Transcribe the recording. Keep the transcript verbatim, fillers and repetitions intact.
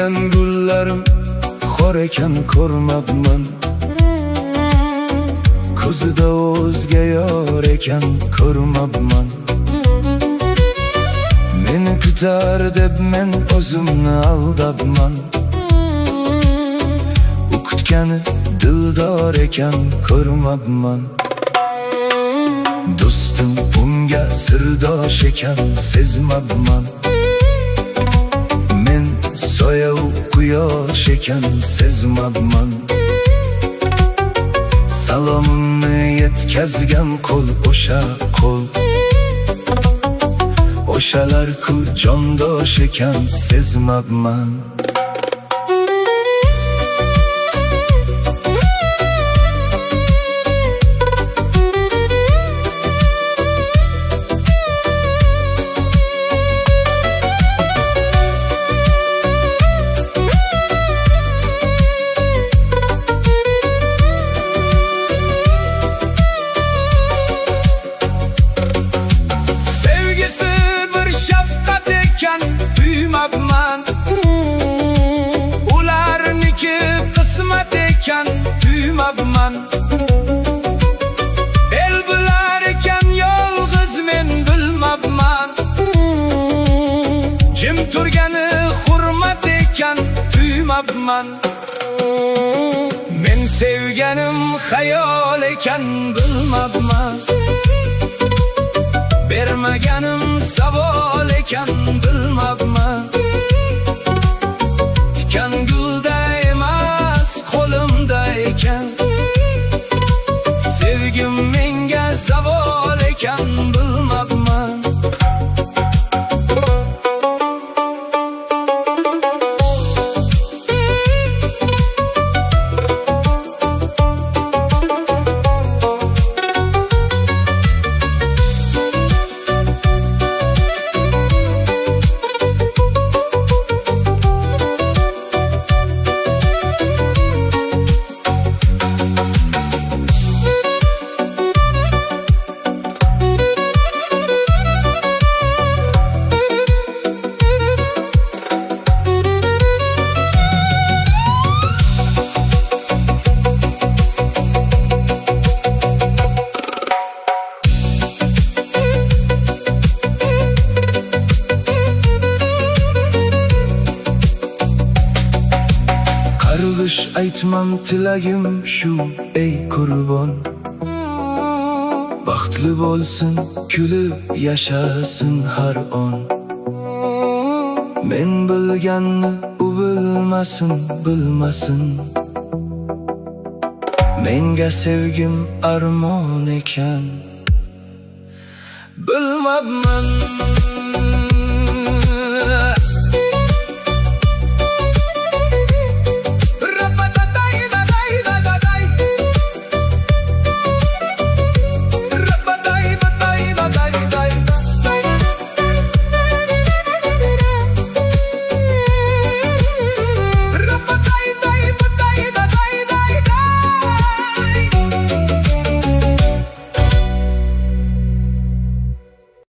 Sevgan gullarim xor ekan ko'rmabman. Ko'zida o'zga yor ekan ko'rmabman. Meni kutar deb men o'zimni aldabman. U kutgani dildor ekan ko'rmabman. Do'stim unga sirdosh ekan sezmabman. Men soya u quyosh ekan sezmabman. Salomimni yetkazgan qo'l o'sha qo'l. O'shalar-ku jondosh ekan sezmabman. Ularniki qismat ekan tuymabman. El bilar ekan yolg'iz men bilmabman. Jim turgani hurmat ekan tuymabman. Men sevganim xayol ekan bilmabman. Bermaganim savol ekan bilmabman. Tikan gulda emas qo'limda ekan. Sevgim menga zavol ekan bilmabman. Qarg'ish aytmam tilagim shu ey qurbon. Baxtli bo'lsin, kulib yashasin har on. Men bilganni u bilmasin, bilmasin. Menga sevgim armon ekan bilmabman.